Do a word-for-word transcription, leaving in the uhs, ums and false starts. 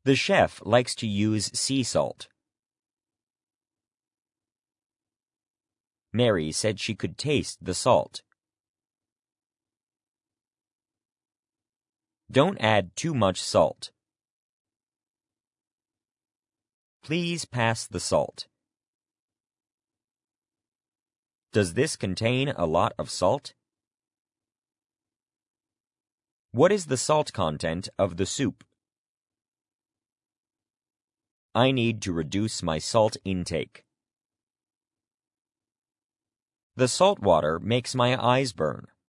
The chef likes to use sea salt. Mary said she could taste the salt. Don't add too much salt. Please pass the salt. Does this contain a lot of salt? What is the salt content of the soup? I need to reduce my salt intake. The salt water makes my eyes burn.